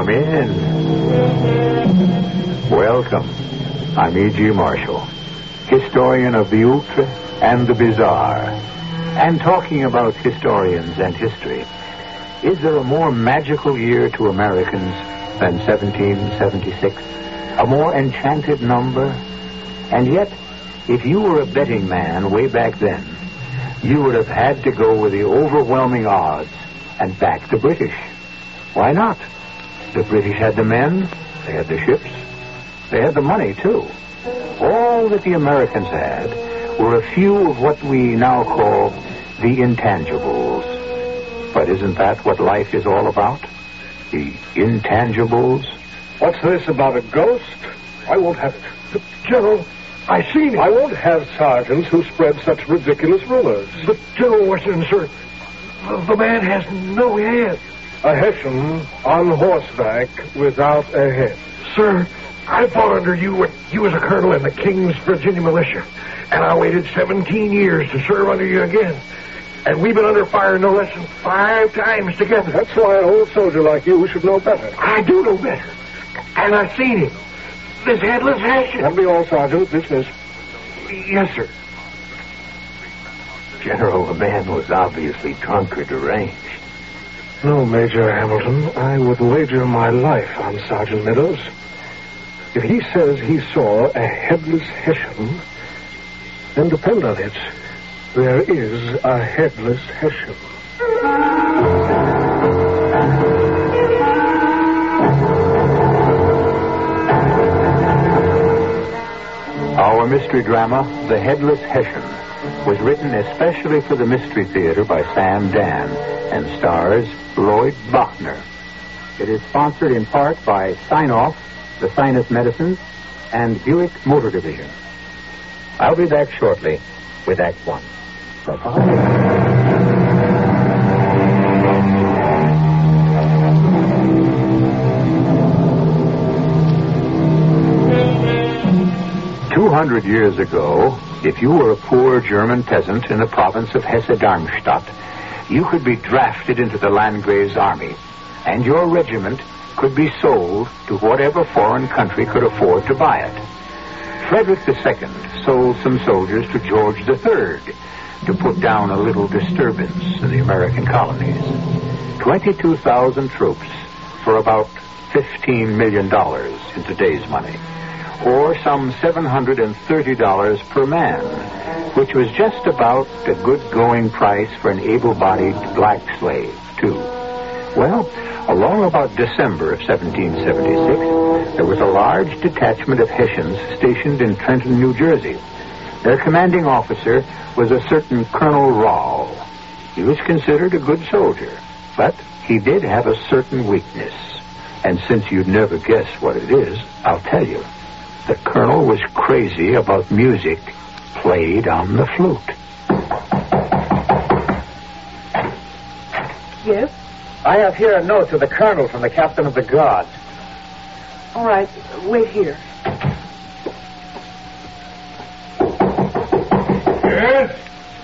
Come in. Welcome. I'm E.G. Marshall, historian of the ultra and the bizarre. And talking about historians and history, is there a more magical year to Americans than 1776? A more enchanted number? And yet, if you were a betting man way back then, you would have had to go with the overwhelming odds and back the British. Why not? The British had the men, they had the ships, they had the money, too. All that the Americans had were a few of what we now call the intangibles. But isn't that what life is all about? The intangibles? What's this about a ghost? I won't have it. But, General, I seen it. I won't have sergeants who spread such ridiculous rumors. But, General Washington, sir, the man has no head. A Hessian on horseback without a head. Sir, I fought under you when you was a colonel in the King's Virginia Militia, and I waited 17 years to serve under you again. And we've been under fire no less than 5 times together. That's why an old soldier like you should know better. I do know better. And I seen him. This headless Hessian. That'll be all, Sergeant. Dismiss. Yes, sir. General, the man was obviously drunk or deranged. No, Major Hamilton. I would wager my life on Sergeant Meadows. If he says he saw a headless Hessian, then depend on it, there is a headless Hessian. Our mystery drama, The Headless Hessian, was written especially for the Mystery Theater by Sam Dan and stars Lloyd Bachner. It is sponsored in part by Sign-Off, the Sinus Medicines, and Buick Motor Division. I'll be back shortly with Act One. Bye-bye. 200 years ago, if you were a poor German peasant in the province of Hesse-Darmstadt, you could be drafted into the Landgrave's army, and your regiment could be sold to whatever foreign country could afford to buy it. Frederick II sold some soldiers to George III to put down a little disturbance in the American colonies. 22,000 troops for about $15 million in today's money, or some $730 per man, which was just about a good going price for an able-bodied black slave, too. Well, along about December of 1776, there was a large detachment of Hessians stationed in Trenton, New Jersey. Their commanding officer was a certain Colonel Rahl. He was considered a good soldier, but he did have a certain weakness. And since you'd never guess what it is, I'll tell you. The colonel was crazy about music played on the flute. Yes? I have here a note to the colonel from the captain of the guard. All right, wait here. Yes?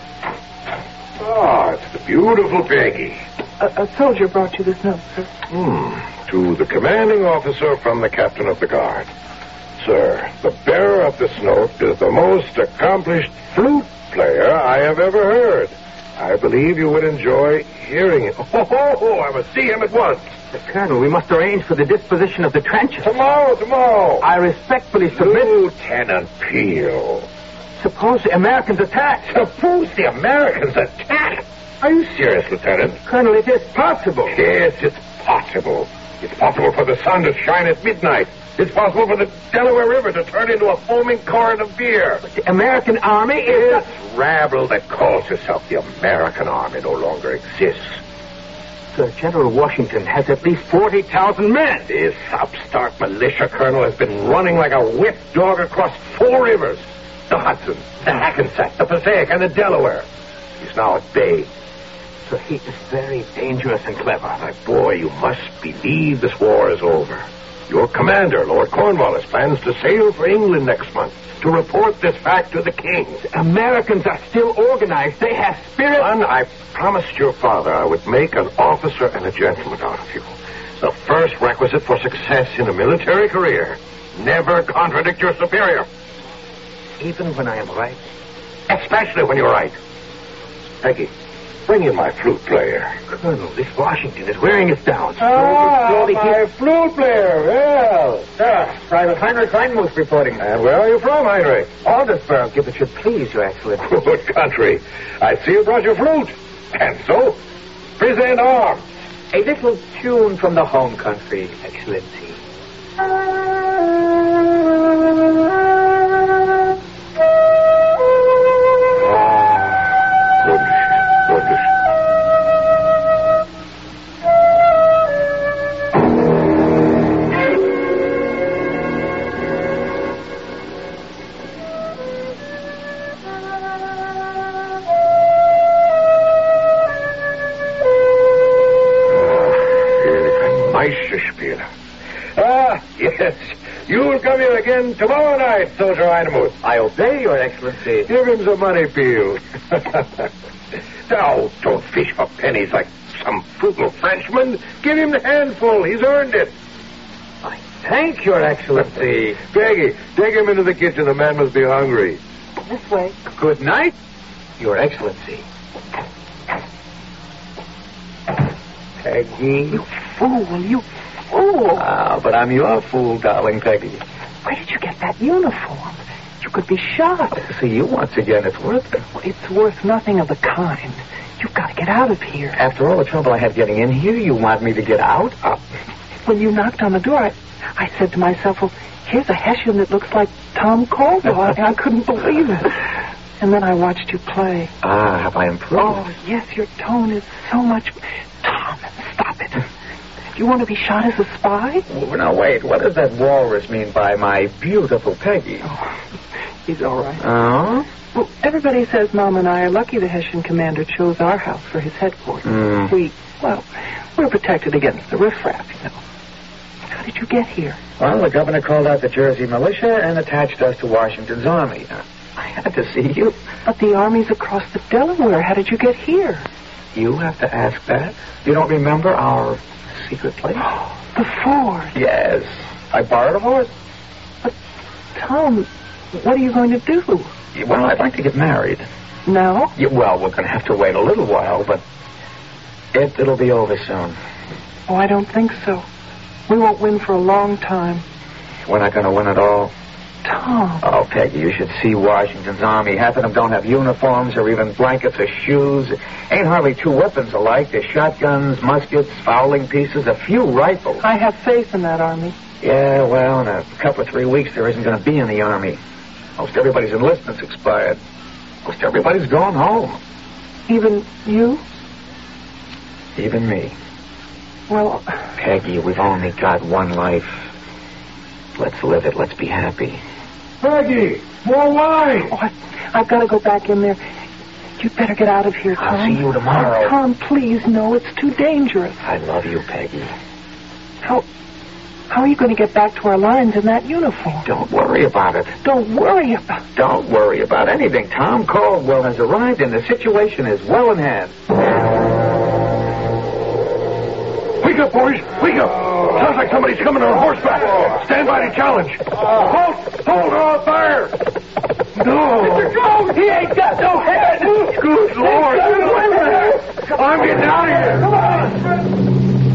Oh, it's the beautiful Peggy. A soldier brought you this note, sir. To the commanding officer from the captain of the guard. Sir, the bearer of this note is the most accomplished flute player I have ever heard. I believe you would enjoy hearing it. Oh, I must see him at once. The colonel, we must arrange for the disposition of the trenches. Tomorrow. I respectfully submit... Lieutenant Peel. Suppose the Americans attack. Suppose the Americans attack? Are you serious, Lieutenant? Colonel, it is possible. Yes, it's possible. It's possible for the sun to shine at midnight. It's possible for the Delaware River to turn into a foaming torrent of beer. But the American army is... This rabble that calls itself the American army no longer exists. Sir, General Washington has at least 40,000 men. This upstart militia colonel has been running like a whipped dog across 4 rivers. The Hudson, the Hackensack, the Passaic, and the Delaware. He's now at bay. So he is very dangerous and clever. My boy, you must believe this war is over. Your commander, Lord Cornwallis, plans to sail for England next month to report this fact to the king. The Americans are still organized. They have spirit. Son, I promised your father I would make an officer and a gentleman out of you. The first requisite for success in a military career. Never contradict your superior. Even when I am right? Especially when you're right. Peggy, bring in my flute player. Colonel, this Washington is wearing us down. My flute player. Well, Private Heinrich Reinmuth reporting. and where are you from, Heinrich? Aldersburg, if it should please, Your Excellency. Good country. I see you brought your flute. And so, present arms. A little tune from the home country, Excellency. Good. Yes. You'll come here again tomorrow night, Soldier Reinmuth. I obey, Your Excellency. Give him some money, Peel. Now, don't fish for pennies like some frugal Frenchman. Give him the handful. He's earned it. I thank Your Excellency. Peggy, take him into the kitchen. The man must be hungry. This way. Good night, Your Excellency. Peggy. You fool, you fool. Ah, but I'm your fool, darling Peggy. Where did you get that uniform? You could be shot. See you once again. It's worth it. Well, it's worth nothing of the kind. You've got to get out of here. After all the trouble I had getting in here, you want me to get out? When you knocked on the door, I said to myself, well, here's a Hessian that looks like Tom Caldwell. I couldn't believe it. And then I watched you play. Ah, have I improved? Oh, yes, your tone is so much... Tom, stop it. Do you want to be shot as a spy? Oh, now, wait. What does that walrus mean by my beautiful Peggy? Oh, he's all right. Oh? Well, everybody says Mom and I are lucky the Hessian commander chose our house for his headquarters. We're protected against the riffraff, you know. How did you get here? Well, the governor called out the Jersey militia and attached us to Washington's army. I had to see you. But the army's across the Delaware. How did you get here? You have to ask that. You don't remember our secret place? The ford. Yes. I borrowed a horse. But, Tom, what are you going to do? Well, I'd like to get married. Now? Yeah, well, we're going to have to wait a little while, but it'll be over soon. Oh, I don't think so. We won't win for a long time. We're not going to win at all. Tom. Oh, Peggy, you should see Washington's army. Half of them don't have uniforms or even blankets or shoes. Ain't hardly two weapons alike. There's shotguns, muskets, fowling pieces, a few rifles. I have faith in that army. Yeah, well, in a couple of 3 weeks, there isn't going to be any army. Most everybody's enlistment's expired. Most everybody's gone home. Even you? Even me. Well... Peggy, we've only got one life. Let's live it. Let's be happy. Peggy, more wine. Oh, I've got to go back in there. You'd better get out of here, Tom. I'll see you tomorrow. Oh, Tom, please, no, it's too dangerous. I love you, Peggy. How are you going to get back to our lines in that uniform? Don't worry about it. Don't worry about it. Don't worry about anything. Tom Caldwell has arrived and the situation is well in hand. Wake up, boys. Wake up. Sounds like somebody's coming on horseback. Stand by to challenge. Hold or I'll fire. No. Mr. Jones, he ain't got no head. Good Lord. I'm getting out of here. Come on.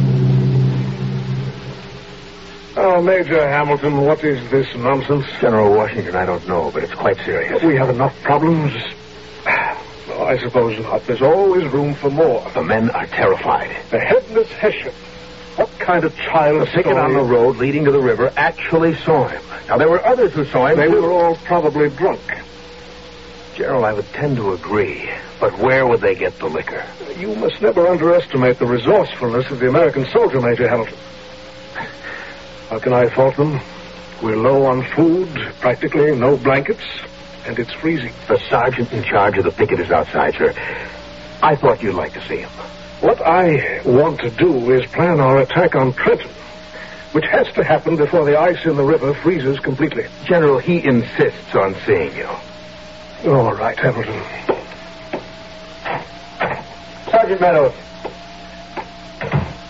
Oh, Major Hamilton, what is this nonsense? General Washington, I don't know, but it's quite serious. We have enough problems. Oh, I suppose not. There's always room for more. The men are terrified. The headless Hessian. What kind of child Thicket on the road leading to the river actually saw him. Now, there were others who saw him. They were all probably drunk. General, I would tend to agree. But where would they get the liquor? You must never underestimate the resourcefulness of the American soldier, Major Hamilton. How can I fault them? We're low on food, practically no blankets, and it's freezing. The sergeant in charge of the picket is outside, sir. I thought you'd like to see him. What I want to do is plan our attack on Trenton, which has to happen before the ice in the river freezes completely. General, he insists on seeing you. All right, Hamilton. Sergeant Meadows.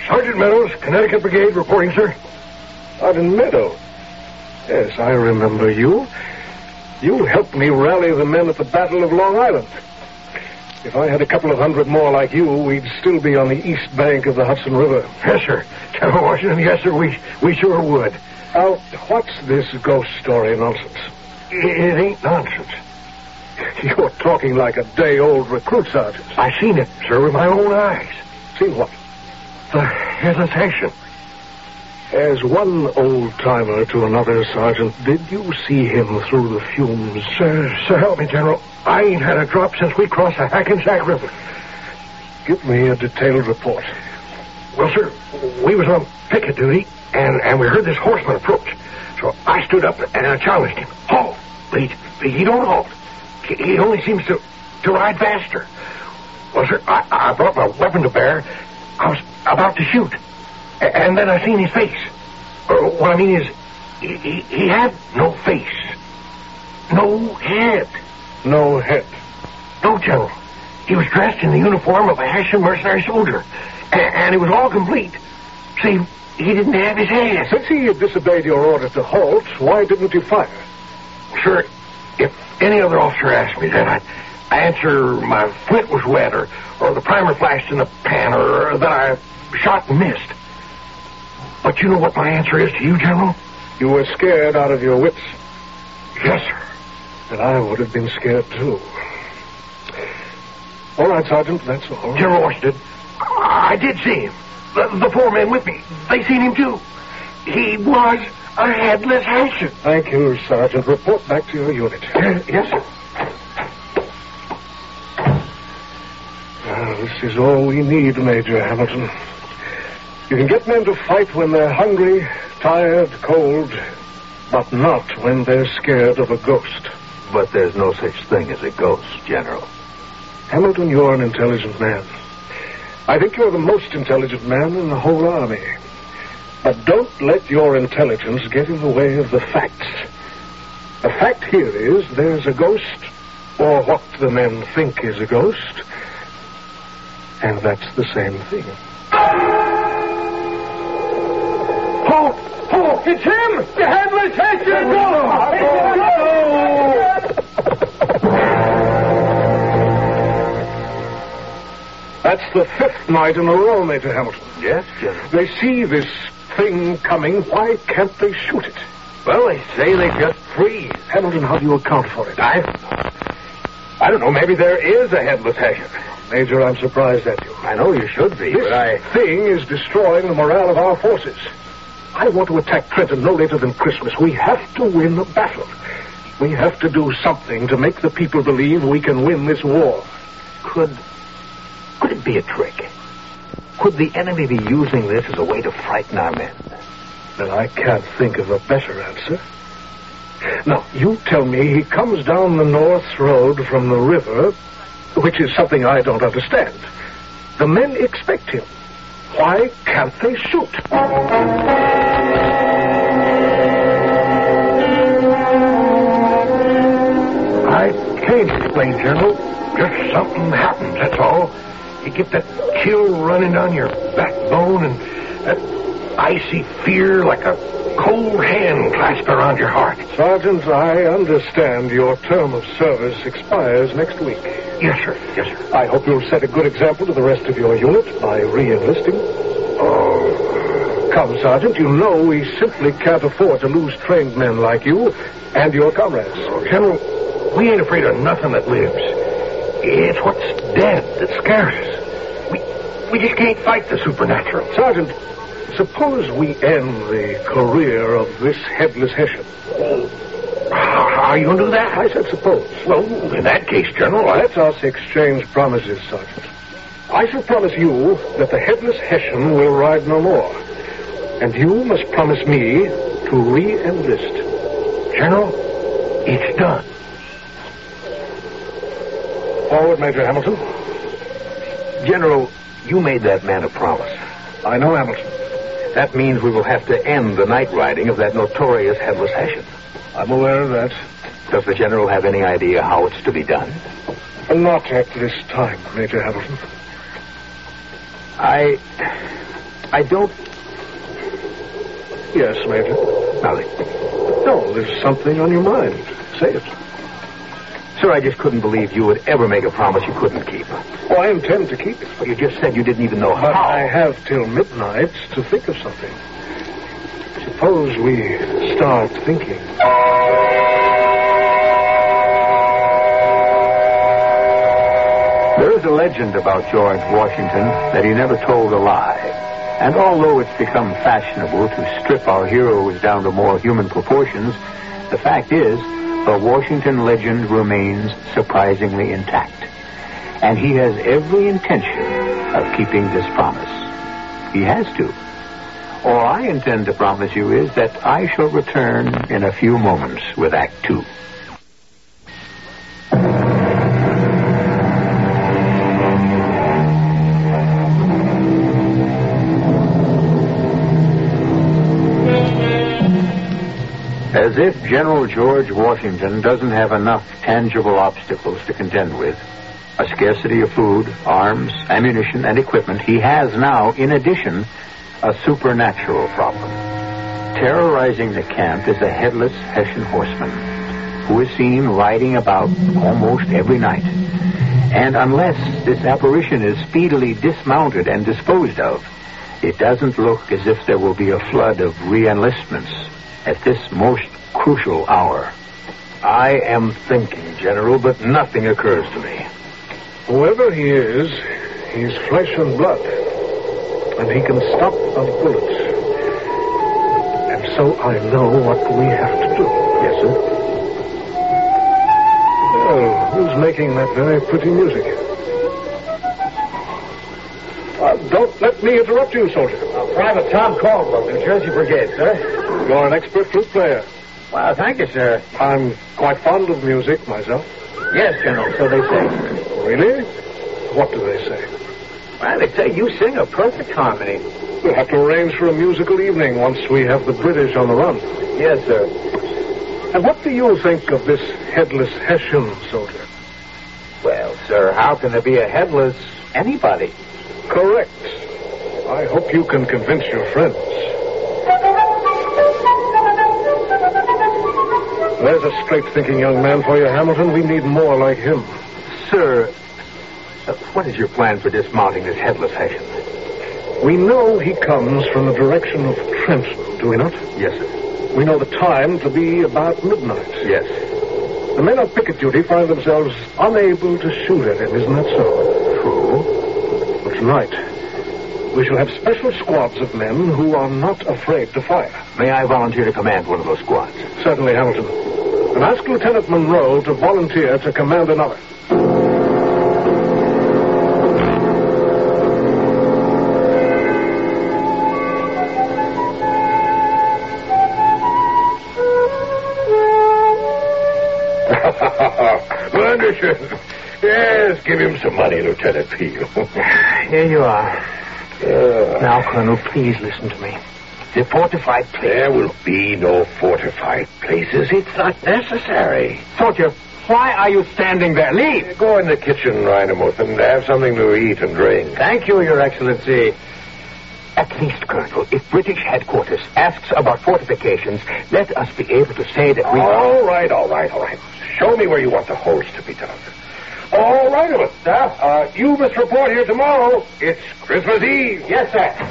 Sergeant Meadows, Connecticut Brigade, reporting, sir. Sergeant Meadows. Yes, I remember you. You helped me rally the men at the Battle of Long Island. If I had a couple of hundred more like you, we'd still be on the east bank of the Hudson River. Yes, sir. General Washington, yes, sir, we sure would. Now, what's this ghost story nonsense? It ain't nonsense. You're talking like a day-old recruit, Sergeant. I seen it, sir, with my own eyes. Seen what? The hesitation. As one old-timer to another, Sergeant, did you see him through the fumes? Sir, help me, General. I ain't had a drop since we crossed the Hackensack River. Give me a detailed report. Well, sir, we was on picket duty, and we heard this horseman approach. So I stood up and I challenged him. Halt! But he don't halt. He only seems to ride faster. Well, sir, I brought my weapon to bear. I was about to shoot. And then I seen his face. What I mean is, he had no face. No head. No head? No, General. He was dressed in the uniform of a Hessian mercenary soldier. And it was all complete. See, he didn't have his hands. Since he had disobeyed your order to halt, why didn't you fire? Sir, if any other officer asked me that, I answer my flint was wet, or the primer flashed in the pan, or that I shot and missed. But you know what my answer is to you, General? You were scared out of your wits. Yes, sir. And I would have been scared, too. All right, Sergeant, that's all. General Washington, I did see him. The four men with me, they seen him, too. He was a headless Hessian. Thank you, Sergeant. Report back to your unit. Yes, sir. This is all we need, Major Hamilton. You can get men to fight when they're hungry, tired, cold, but not when they're scared of a ghost. But there's no such thing as a ghost, General. Hamilton, you're an intelligent man. I think you're the most intelligent man in the whole army. But don't let your intelligence get in the way of the facts. The fact here is there's a ghost, or what the men think is a ghost, and that's the same thing. Halt! Halt! It's him! The headless Hessian! That's the fifth night in a row, Major Hamilton. Yes, General. They see this thing coming. Why can't they shoot it? Well, they say they just freeze. Hamilton, how do you account for it? I don't know. Maybe there is a headless Hessian. Major, I'm surprised at you. I know you should be, This but thing is destroying the morale of our forces. I want to attack Trenton no later than Christmas. We have to win the battle. We have to do something to make the people believe we can win this war. Could it be a trick? Could the enemy be using this as a way to frighten our men? Then I can't think of a better answer. Now, you tell me he comes down the north road from the river, which is something I don't understand. The men expect him. Why can't they shoot? I can't explain, General. Just something happens, that's all. You get that chill running down your backbone and that icy fear like a cold hand clasped around your heart. Sergeant, I understand your term of service expires next week. Yes, sir. Yes, sir. I hope you'll set a good example to the rest of your unit by re-enlisting. Oh. Come, Sergeant, you know we simply can't afford to lose trained men like you and your comrades. General, we ain't afraid of nothing that lives. It's what's dead that scares us. We just can't fight the supernatural. Sergeant, suppose we end the career of this headless Hessian. How are you going to do that? I said suppose. Well, in that case, General, Let us exchange promises, Sergeant. I shall promise you that the headless Hessian will ride no more. And you must promise me to re-enlist. General, it's done. Forward, Major Hamilton. General, you made that man a promise. I know, Hamilton. That means we will have to end the night riding of that notorious headless Hessian. I'm aware of that. Does the General have any idea how it's to be done? Not at this time, Major Hamilton. I don't... Yes, Major. Nothing. No, there's something on your mind. Say it. Sir, I just couldn't believe you would ever make a promise you couldn't keep. Oh, I intend to keep it. But you just said you didn't even know how. But I have till midnight to think of something. Suppose we start thinking. There is a legend about George Washington that he never told a lie. And although it's become fashionable to strip our heroes down to more human proportions, the fact is, the Washington legend remains surprisingly intact. And he has every intention of keeping this promise. He has to. All I intend to promise you is that I shall return in a few moments with Act Two. As if General George Washington doesn't have enough tangible obstacles to contend with, a scarcity of food, arms, ammunition, and equipment, he has now, in addition, a supernatural problem. Terrorizing the camp is a headless Hessian horseman who is seen riding about almost every night. And unless this apparition is speedily dismounted and disposed of, it doesn't look as if there will be a flood of re-enlistments at this most crucial hour. I am thinking, General, but nothing occurs to me. Whoever he is, he's flesh and blood. And he can stop a bullet. And so I know what we have to do. Yes, sir? Well, who's making that very pretty music? Don't let me interrupt you, soldier. Private Tom Caldwell, New Jersey Brigade, sir. You're an expert flute player. Well, thank you, sir. I'm quite fond of music myself. Yes, General, so they say. Really? What do they say? Well, they say you sing a perfect harmony. We'll have to arrange for a musical evening once we have the British on the run. Yes, sir. And what do you think of this headless Hessian, soldier? Well, sir, how can there be a headless anybody? Correct. I hope you can convince your friends. There's a straight-thinking young man for you, Hamilton. We need more like him. Sir, what is your plan for dismounting this headless Hessian? We know he comes from the direction of Trenton, do we not? Yes, sir. We know the time to be about midnight. Yes. The men on picket duty find themselves unable to shoot at him, isn't that so? True. But tonight, we shall have special squads of men who are not afraid to fire. May I volunteer to command one of those squads? Certainly, Hamilton. And ask Lieutenant Monroe to volunteer to command another. Wonderful. Yes, give him some money, Lieutenant Peel. Here you are. Now, Colonel, please listen to me. The fortified place. There will be no fortified places. It's not necessary. Soldier, why are you standing there? Leave! Go in the kitchen, Rhinemuth, and have something to eat and drink. Thank you, Your Excellency. At least, Colonel, if British headquarters asks about fortifications, let us be able to say that we... All right. Show me where you want the horse to be done. All right, sir. You must report here tomorrow. It's Christmas Eve. Yes, sir.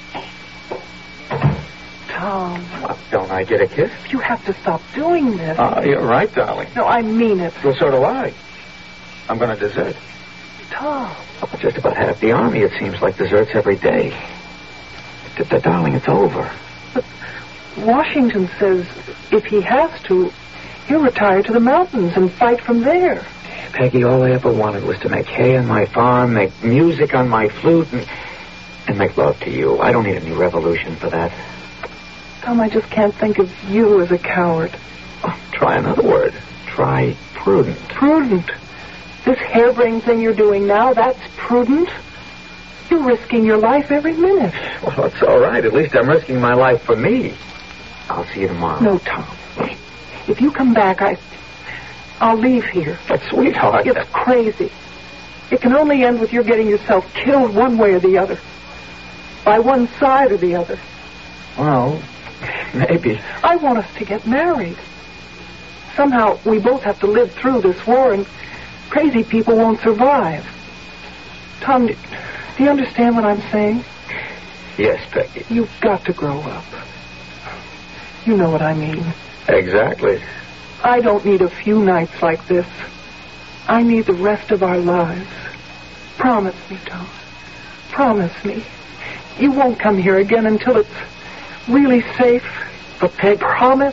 Tom, Don't I get a kiss? you have to stop doing this. You're right, darling. No, I mean it. Well, so do I. I'm going to desert. Tom. Just about half the army, it seems like, deserts every day. Darling, it's over. But Washington says if he has to, he'll retire to the mountains and fight from there. Peggy, all I ever wanted was to make hay on my farm, make music on my flute, and make love to you. I don't need a new revolution for that. Tom, I just can't think of you as a coward. Oh, try another word. Try prudent. Prudent? This harebrained thing you're doing now, that's prudent? You're risking your life every minute. Well, it's all right. At least I'm risking my life for me. I'll see you tomorrow. No, Tom. If you come back, I'll leave here. But, sweetheart... It's crazy. It can only end with your getting yourself killed one way or the other. by one side or the other. Well, maybe. I want us to get married. Somehow, we both have to live through this war, and crazy people won't survive. Tom, do you understand what I'm saying? Yes, Peggy. You've got to grow up. You know what I mean. Exactly. I don't need a few nights like this. I need the rest of our lives. Promise me, Tom. Promise me. You won't come here again until it's really safe. But, Peg... Promise?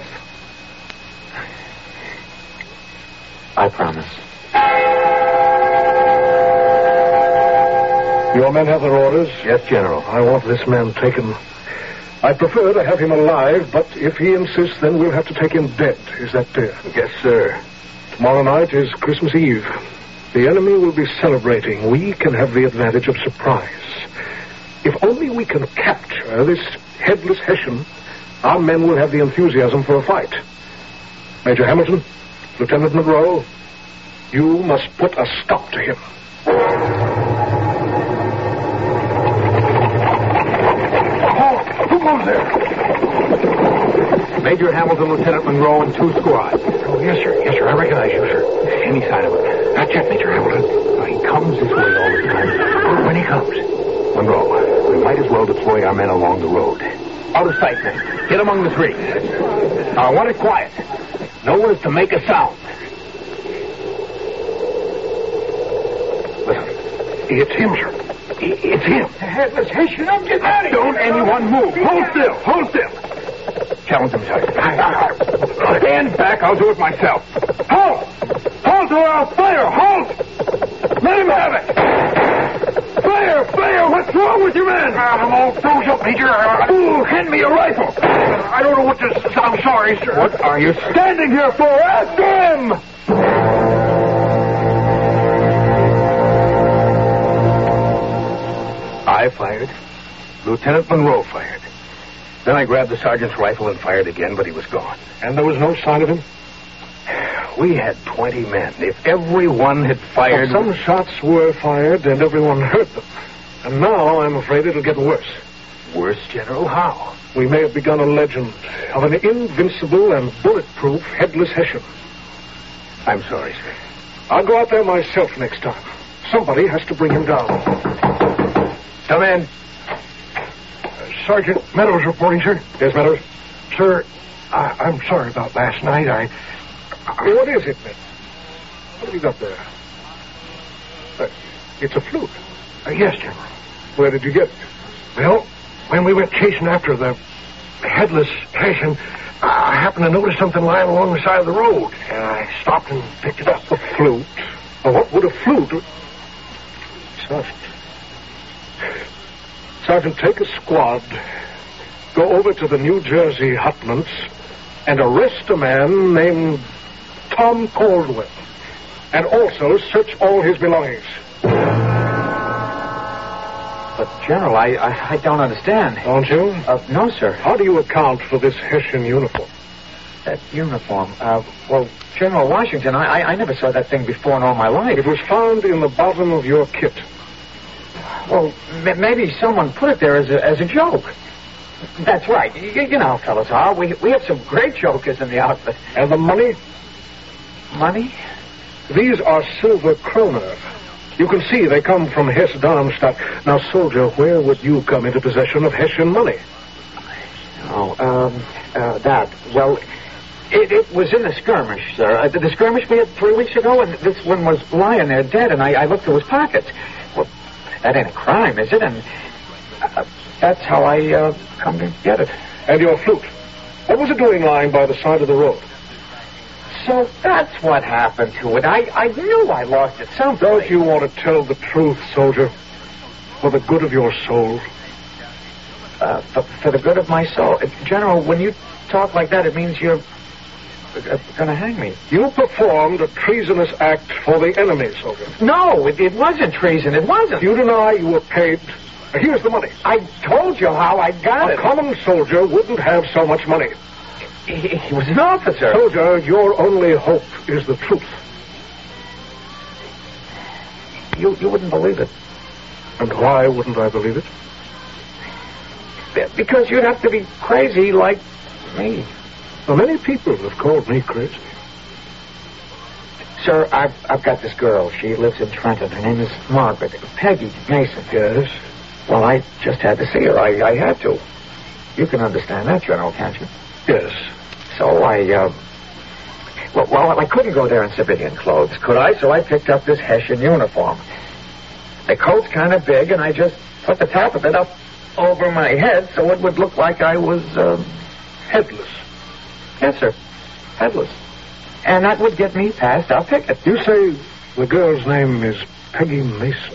I promise. Your men have their orders? Yes, General. I want this man taken. I prefer to have him alive, but if he insists, then we'll have to take him dead. Is that clear? Yes, sir. Tomorrow night is Christmas Eve. The enemy will be celebrating. We can have the advantage of surprise. If only we can capture this headless Hessian, our men will have the enthusiasm for a fight. Major Hamilton, Lieutenant Monroe, you must put a stop to him. Who goes there? Major Hamilton, Lieutenant Monroe, and 2 squads. Oh, yes, sir. Yes, sir. I recognize you, sir. Any sign of him? Not yet, Major Hamilton. He comes this way all the time. When he comes. Monroe, we might as well deploy our men along the road. Out of sight, then. Get among the trees. Now, I want it quiet. Nowhere's to make a sound. Listen. It's him, sir. It's him. The headless Hessian. I'm getting out of here. Don't anyone move. Hold still. Hold still. Challenge him, Sergeant. Stand back. I'll do it myself. Halt! Halt or I'll fire. Halt! Let him have it. Fire! Fire! What's wrong with your men? I'm all froze up, Major. Ooh, hand me a rifle. I don't know what to... I'm sorry, sir. What are you standing here for? After him! I fired. Lieutenant Monroe fired. Then I grabbed the sergeant's rifle and fired again, but he was gone. And there was no sign of him? We had 20 men. If every one had fired... Well, some shots were fired, and everyone heard them. And now I'm afraid it'll get worse. Worse, General? How? We may have begun a legend of an invincible and bulletproof headless Hessian. I'm sorry, sir. I'll go out there myself next time. Somebody has to bring him down. Come in. Sergeant Meadows reporting, sir. Yes, Meadows? Sir, I'm sorry about last night. What is it, man? What have you got there? It's a flute. Yes, General. Where did you get it? Well, when we went chasing after the headless Hessian, I happened to notice something lying along the side of the road, and I stopped and picked it up. A flute? Well, what would a flute... Sergeant, take a squad, go over to the New Jersey hutments, and arrest a man named Tom Caldwell, and also search all his belongings. But, General, I don't understand. Don't you? No, sir. How do you account for this Hessian uniform? That uniform? Well, General Washington, I never saw that thing before in all my life. It was found in the bottom of your kit. Well, maybe someone put it there as a joke. That's right. You know how fellas are. We have some great jokers in the outfit. And the money? Money? These are silver kroner. You can see they come from Hesse-Darmstadt. Now, soldier, where would you come into possession of Hessian money? Well, it was in the skirmish, sir. The skirmish we had 3 weeks ago, and this one was lying there dead, and I looked through his pockets. Well, that ain't a crime, is it? And that's how I come to get it. And your flute? What was it doing lying by the side of the road? So that's what happened to it. I knew I lost it someplace. Don't you want to tell the truth, soldier? For the good of your soul? For the good of my soul. General, when you talk like that, it means you're going to hang me. You performed a treasonous act for the enemy, soldier. No, it wasn't treason. It wasn't. You deny you were paid. Here's the money. I told you how I got it. A common soldier wouldn't have so much money. He was an officer. Soldier, your only hope is the truth. You wouldn't believe it. And why wouldn't I believe it? Because you'd have to be crazy like me. Well, many people have called me crazy. Sir, I've got this girl. She lives in Trenton. Her name is Margaret. Peggy Mason. Yes? Well, I just had to see her. I had to. You can understand that, General, can't you? Yes. So I couldn't go there in civilian clothes, could I? So I picked up this Hessian uniform. The coat's kind of big, and I just put the top of it up over my head so it would look like I was, Headless. Yes, sir. Headless. And that would get me past our picket. You say the girl's name is Peggy Mason.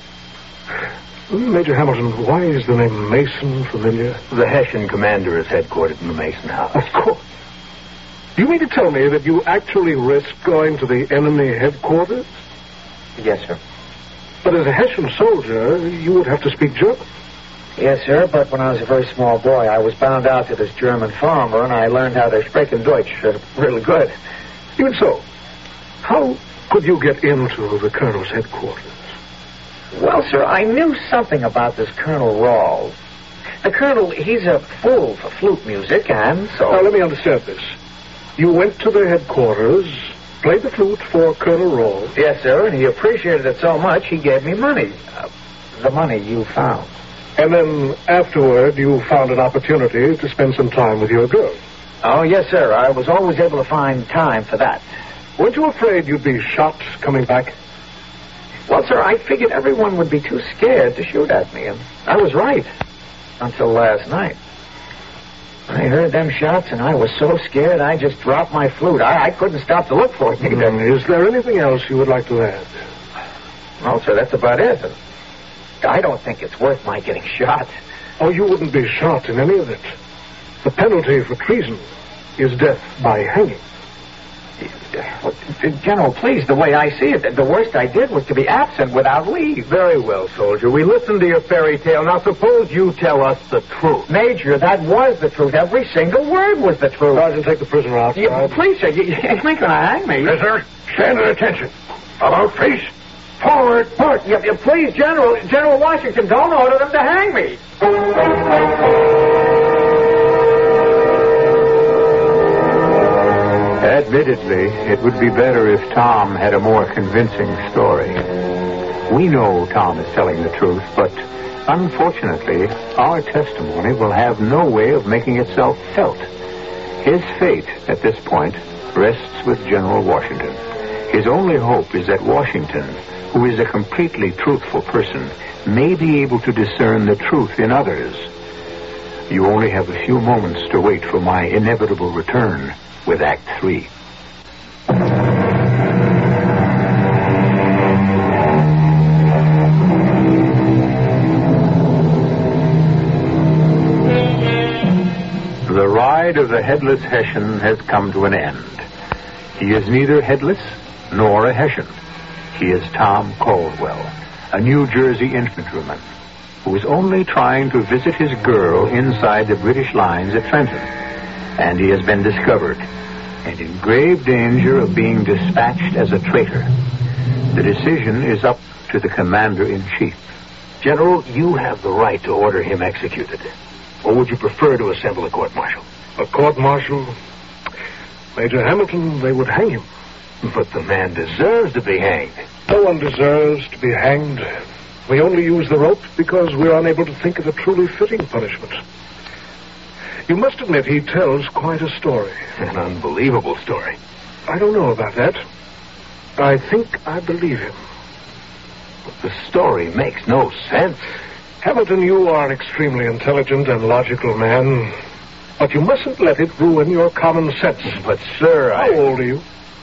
Major Hamilton, why is the name Mason familiar? The Hessian commander is headquartered in the Mason house. Of course. Do you mean to tell me that you actually risked going to the enemy headquarters? Yes, sir. But as a Hessian soldier, you would have to speak German. Yes, sir, but when I was a very small boy, I was bound out to this German farmer, and I learned how to speak Deutsch really good. Even so, how could you get into the colonel's headquarters? Well, sir, I knew something about this Colonel Rawls. The colonel, he's a fool for flute music, and so... Now, let me understand this. You went to their headquarters, played the flute for Colonel Rawls. Yes, sir, and he appreciated it so much, he gave me money. The money you found. And then, afterward, you found an opportunity to spend some time with your girl. Oh, yes, sir. I was always able to find time for that. Weren't you afraid you'd be shot coming back? Well, sir, I figured everyone would be too scared to shoot at me, and I was right. Until last night. I heard them shots, and I was so scared I just dropped my flute. I couldn't stop to look for it either. Is there anything else you would like to add? No, sir, that's about it. I don't think it's worth my getting shot. Oh, you wouldn't be shot in any of it. The penalty for treason is death by hanging. General, please, the way I see it, the worst I did was to be absent without leave. Very well, soldier. We listened to your fairy tale. Now suppose you tell us the truth. Major, that was the truth. Every single word was the truth. Sergeant, take the prisoner outside. Please, sir, you ain't going to hang me. Prisoner, stand at attention. About face. Forward. Please, General Washington, don't order them to hang me. Admittedly, it would be better if Tom had a more convincing story. We know Tom is telling the truth, but unfortunately, our testimony will have no way of making itself felt. His fate, at this point, rests with General Washington. His only hope is that Washington, who is a completely truthful person, may be able to discern the truth in others. You only have a few moments to wait for my inevitable return with Act 3. The ride of the headless Hessian has come to an end. He is neither headless nor a Hessian. He is Tom Caldwell, a New Jersey infantryman who is only trying to visit his girl inside the British lines at Trenton. And he has been discovered and in grave danger of being dispatched as a traitor. The decision is up to the commander-in-chief. General, you have the right to order him executed. Or would you prefer to assemble a court-martial? A court-martial? Major Hamilton, they would hang him. But the man deserves to be hanged. No one deserves to be hanged. We only use the rope because we're unable to think of a truly fitting punishment. You must admit he tells quite a story. An unbelievable story. I don't know about that. I think I believe him. But the story makes no sense. Hamilton, you are an extremely intelligent and logical man, but you mustn't let it ruin your common sense. But, sir, How old are you?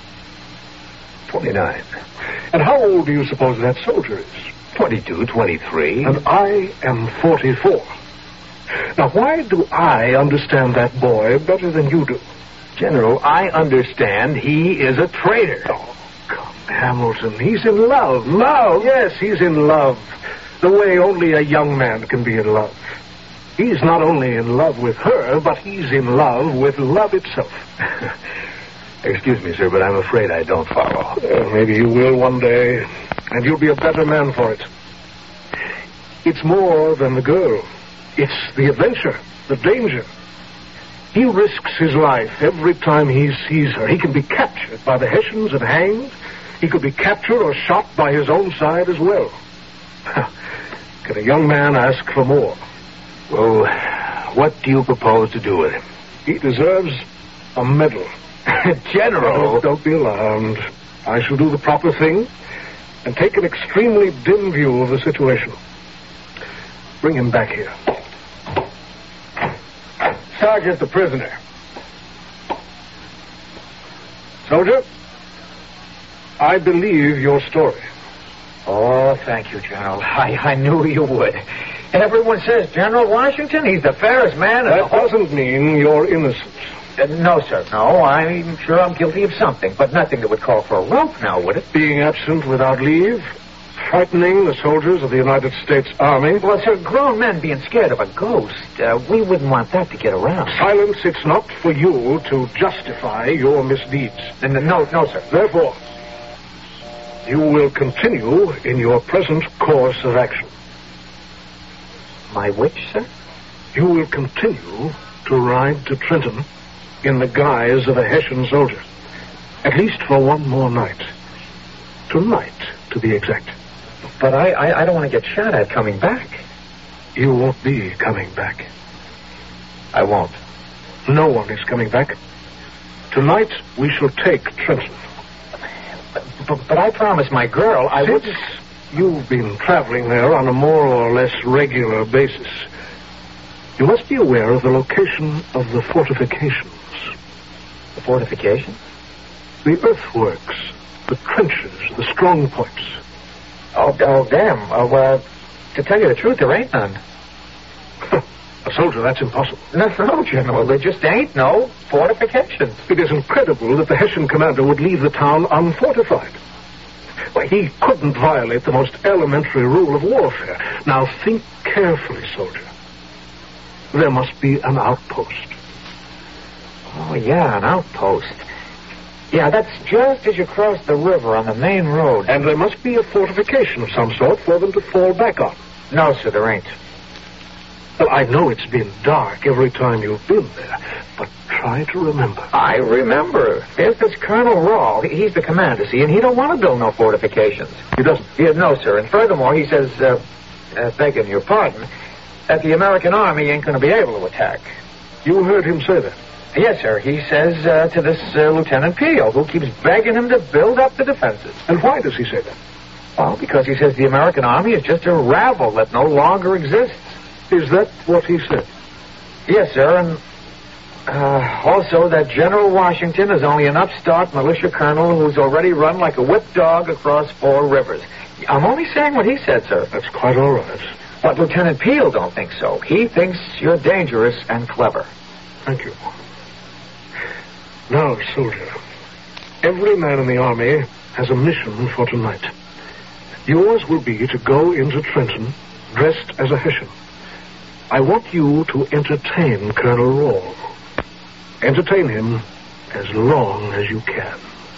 29. And how old do you suppose that soldier is? 22, 23. And I am 44. Now, why do I understand that boy better than you do? General, I understand he is a traitor. Oh, come, Hamilton, he's in love. Love? Yes, he's in love. The way only a young man can be in love. He's not only in love with her, but he's in love with love itself. Excuse me, sir, but I'm afraid I don't follow. Maybe you will one day, and you'll be a better man for it. It's more than the girl. It's the adventure, the danger. He risks his life every time he sees her. He can be captured by the Hessians and hanged. He could be captured or shot by his own side as well. Can a young man ask for more? Well, what do you propose to do with him? He deserves a medal. General! Don't be alarmed. I shall do the proper thing and take an extremely dim view of the situation. Bring him back here. Sergeant, the prisoner. Soldier, I believe your story. Oh, thank you, General. I knew you would. Everyone says General Washington, he's the fairest man in the That doesn't mean you're innocent. No, sir, no. I'm sure I'm guilty of something, but nothing that would call for a rope now, would it? Being absent without leave, frightening the soldiers of the United States Army. Well, sir, grown men being scared of a ghost, we wouldn't want that to get around. Silence, it's not for you to justify your misdeeds. No, sir. Therefore, you will continue in your present course of action. My which, sir? You will continue to ride to Trenton in the guise of a Hessian soldier. At least for one more night. Tonight, to be exact. But I don't want to get shot at coming back. You won't be coming back. I won't. No one is coming back. Tonight, we shall take Trenton. But I promised my girl I would... Since you've been traveling there on a more or less regular basis, you must be aware of the location of the fortifications. The fortification? The earthworks, the trenches, the strong points. Oh, damn. Well, to tell you the truth, there ain't none. A soldier, that's impossible. No, General, there just ain't no fortifications. It is incredible that the Hessian commander would leave the town unfortified. Why, he couldn't violate the most elementary rule of warfare. Now, think carefully, soldier. There must be an outpost. Oh, yeah, an outpost. Yeah, that's just as you cross the river on the main road. And there must be a fortification of some sort for them to fall back on. No, sir, there ain't. Well, I know it's been dark every time you've been there, but try to remember. I remember. There's this Colonel Rawl. He's the commander, see, and he don't want to build no fortifications. He doesn't? Yeah, no, sir. And furthermore, he says, begging your pardon, that the American Army ain't going to be able to attack. You heard him say that? Yes, sir. He says to this Lieutenant Peel, who keeps begging him to build up the defenses. And why does he say that? Well, because he says the American Army is just a rabble that no longer exists. Is that what he said? Yes, sir, and also that General Washington is only an upstart militia colonel who's already run like a whipped dog across 4 rivers. I'm only saying what he said, sir. That's quite all right. But Lieutenant Peel don't think so. He thinks you're dangerous and clever. Thank you. Now, soldier, every man in the Army has a mission for tonight. Yours will be to go into Trenton dressed as a Hessian. I want you to entertain Colonel Rawl. Entertain him as long as you can.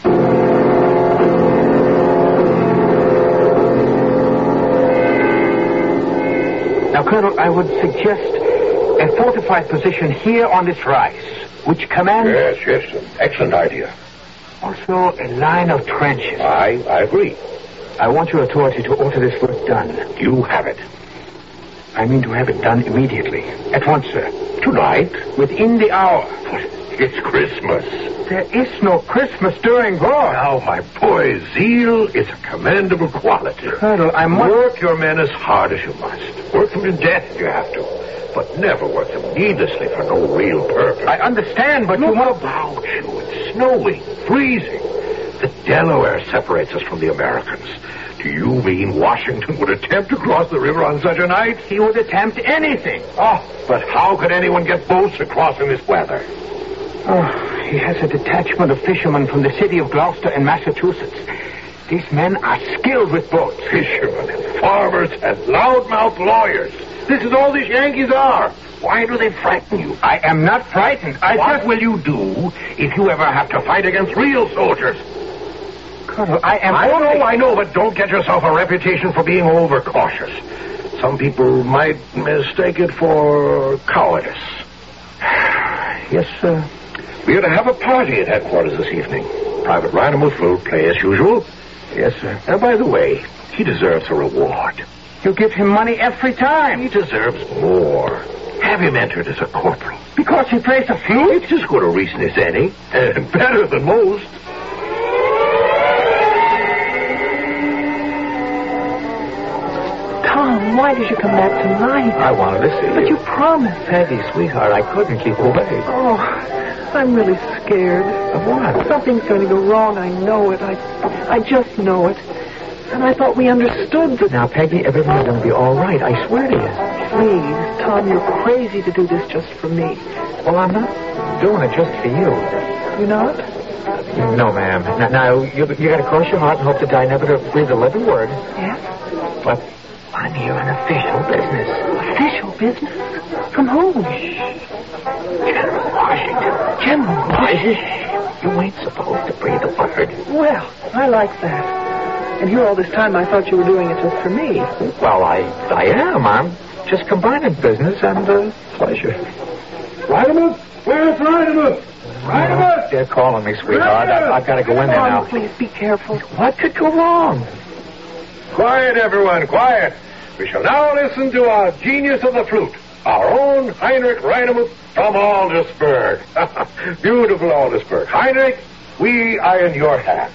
Now, Colonel, I would suggest a fortified position here on this rise, which commands... Yes, an excellent idea. Also, a line of trenches. I agree. I want your authority to order this work done. You have it. I mean to have it done immediately. At once, sir. Tonight? Within the hour. It's Christmas. There is no Christmas during war. Now, my boy, zeal is a commendable quality. Colonel, I must... Work your men as hard as you must. Work them to death if you have to. But never work them needlessly for no real purpose. I understand, but Look you want about you. It's snowing, freezing. The Delaware separates us from the Americans. Do you mean Washington would attempt to cross the river on such a night? He would attempt anything. Oh, but how could anyone get boats across in this weather? Oh, he has a detachment of fishermen from the city of Gloucester in Massachusetts. These men are skilled with boats. Fishermen and farmers and loudmouth lawyers. This is all these Yankees are. Why do they frighten you? I am not frightened. What will you do if you ever have to fight against real soldiers? Colonel, I know, but don't get yourself a reputation for being overcautious. some people might mistake it for cowardice. Yes, sir. We are to have a party at headquarters this evening. Private Rhinemuth will play as usual. Yes, sir. And by the way, he deserves a reward. You give him money every time. He deserves more. Have him entered as a corporal. Because he plays the flute? It's as good a reason as any, and better than most. Tom, why did you come back tonight? I wanted to see But you. you promised. Peggy, sweetheart, I couldn't keep away. Oh, I'm really scared. Of what? Something's going to go wrong. I know it. I just know it. And I thought we understood that. Now, Peggy, everything's going to be all right. I swear to you. Please, Tom, you're crazy to do this just for me. Well, I'm not doing it just for you. You not? No, ma'am. Now you got to cross your heart and hope to die never to breathe a living word. Yes? But I'm here on official business. Official business? From whom? General Washington. General Washington? You ain't supposed to breathe a word. Well, I like that. And here all this time I thought you were doing it just for me. Well, I am. I'm just combining business and pleasure. Rhinemuth? Where's Rhinemuth? Rhinemuth! They're calling me, sweetheart. I've got to go in there Tom, now. please be careful. What could go wrong? Quiet, everyone, quiet. We shall now listen to our genius of the flute, our own Heinrich Rhinemuth from Aldersburg. Beautiful Aldersburg. Heinrich, we are in your hands.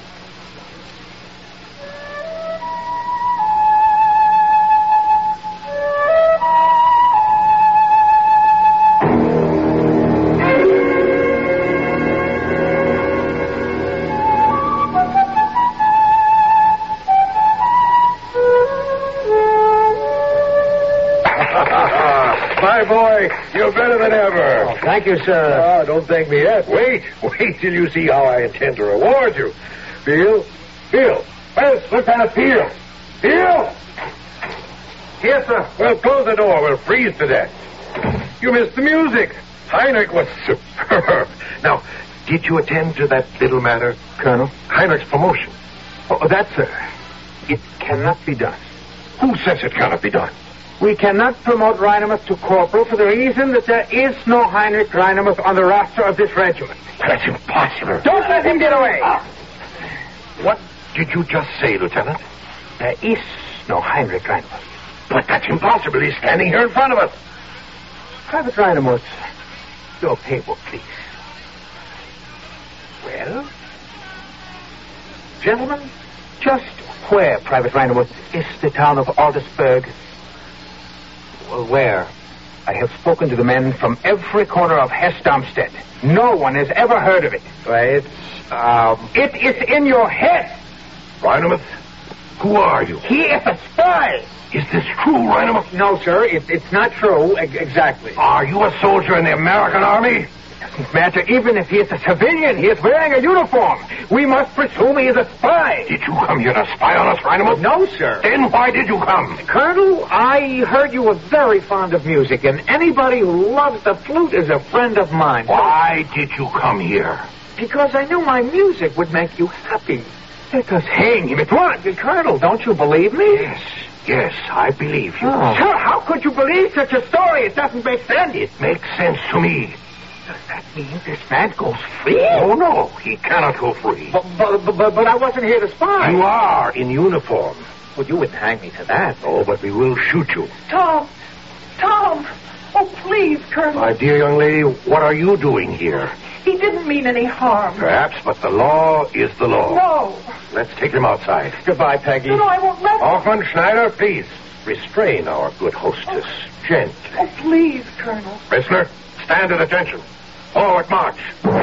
My boy, you're better than ever. Oh, thank you, sir. Oh, don't thank me yet. Wait till you see how I intend to reward you. Peel. Where's Lieutenant Peel? Peel! Here, sir. Well, close the door. We'll freeze to death. You missed the music. Heinrich was superb. Now, did you attend to that little matter, Colonel? Heinrich's promotion? Oh, that, sir. It cannot be done. Who says it cannot be done? We cannot promote Rhinemuth to corporal for the reason that there is no Heinrich Rhinemuth on the roster of this regiment. That's impossible. Don't let him get away. What did you just say, Lieutenant? There is no Heinrich Rhinemuth. But that's impossible. He's standing here in front of us. Private Rhinemuth, your paper, please. Well, gentlemen, just where, Private Rhinemuth, is the town of Aldersburg? Well, where? I have spoken to the men from every corner of Hesse-Darmstadt. No one has ever heard of it. Well, It is in your head. Rhinemuth, who are you? He is a spy. Is this true, Rhinemuth? No, sir, it's not true. Exactly. Are you a soldier in the American Army? Doesn't matter. Even if he is a civilian, he is wearing a uniform. We must presume he is a spy. Did you come here to spy on us, Rhinemuth? No, sir. Then why did you come? Colonel, I heard you were very fond of music, and anybody who loves the flute is a friend of mine. Why did you come here? Because I knew my music would make you happy. Let us hang him at once. Colonel, don't you believe me? Yes, I believe you. Sir, how could you believe such a story? It doesn't make sense. It makes sense to me. Does that mean this man goes free? Oh, no, he cannot go free. But I wasn't here to spy. You are in uniform. Well, you wouldn't hang me to that. Oh, but we will shoot you. Tom! Oh, please, Colonel. My dear young lady, what are you doing here? He didn't mean any harm. Perhaps, but the law is the law. No. Let's take him outside. Goodbye, Peggy. No, I won't let him. Hoffman, Schneider, please restrain our good hostess gently. Oh, please, Colonel. Rissler, stand at attention. Forward march.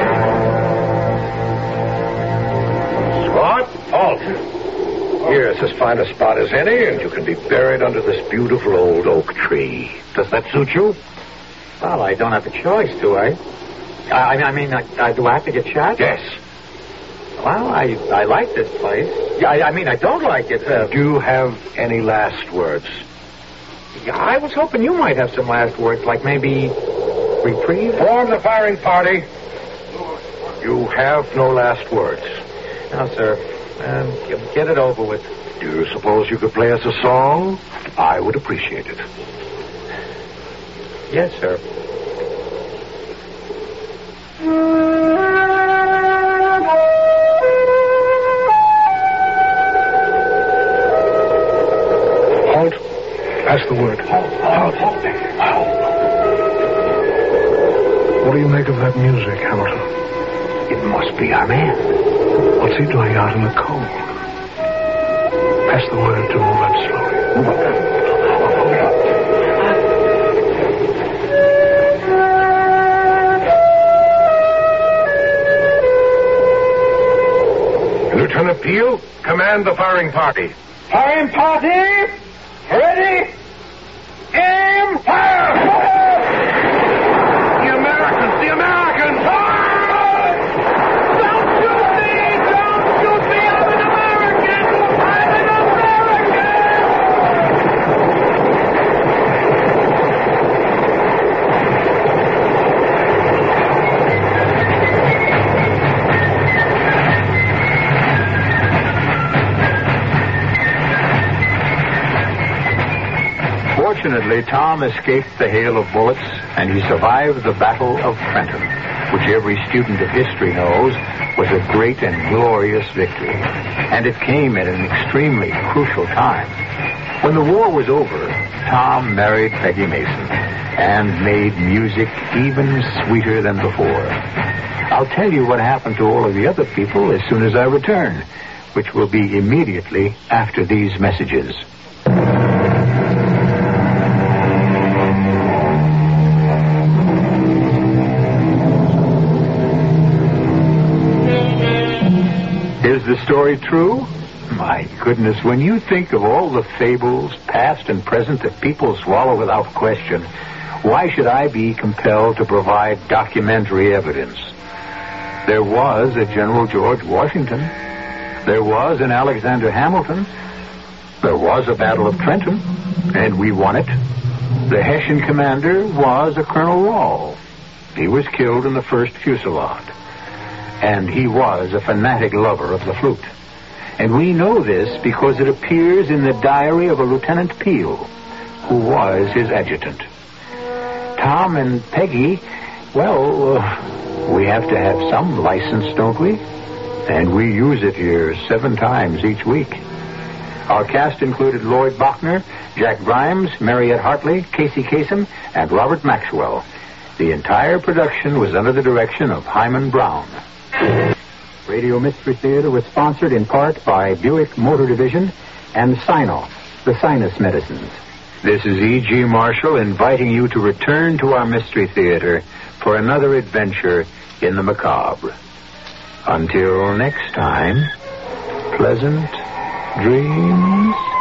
Squad, halt. Here's as fine a spot as any, and you can be buried under this beautiful old oak tree. Does that suit you? well, I don't have a choice, do I? I mean, do I have to get shot? Yes. Well, I like this place. Yeah, I mean, I don't like it. Do you have any last words? Yeah, I was hoping you might have some last words, like maybe reprieve. Form the firing party. You have no last words. No, sir. And get it over with. Do you suppose you could play us a song? I would appreciate it. Yes, sir. Halt. That's the word. Halt. What do you make of that music, Hamilton? It must be our man. What's he doing out in the cold? Pass the word to move up slowly. Move up. Lieutenant Peel, command the firing party. Firing party, ready, aim, fire! The Americans! Don't shoot me, I'm an American! Fortunately, Tom escaped the hail of bullets, and he survived the Battle of Trenton, which every student of history knows was a great and glorious victory. And it came at an extremely crucial time. When the war was over, Tom married Peggy Mason and made music even sweeter than before. I'll tell you what happened to all of the other people as soon as I return, which will be immediately after these messages. Is the story true? My goodness, when you think of all the fables, past and present, that people swallow without question, why should I be compelled to provide documentary evidence? There was a General George Washington. There was an Alexander Hamilton. There was a Battle of Trenton, and we won it. The Hessian commander was a Colonel Rahl. He was killed in the first fusillade. And he was a fanatic lover of the flute. And we know this because it appears in the diary of a Lieutenant Peel, who was his adjutant. Tom and Peggy, well, we have to have some license, don't we? And we use it here 7 times each week. Our cast included Lloyd Bachner, Jack Grimes, Mariette Hartley, Casey Kasem, and Robert Maxwell. The entire production was under the direction of Hyman Brown. Radio Mystery Theater was sponsored in part by Buick Motor Division and Sinoff, the sinus medicines. This is E.G. Marshall inviting you to return to our Mystery Theater for another adventure in the macabre. Until next time, pleasant dreams.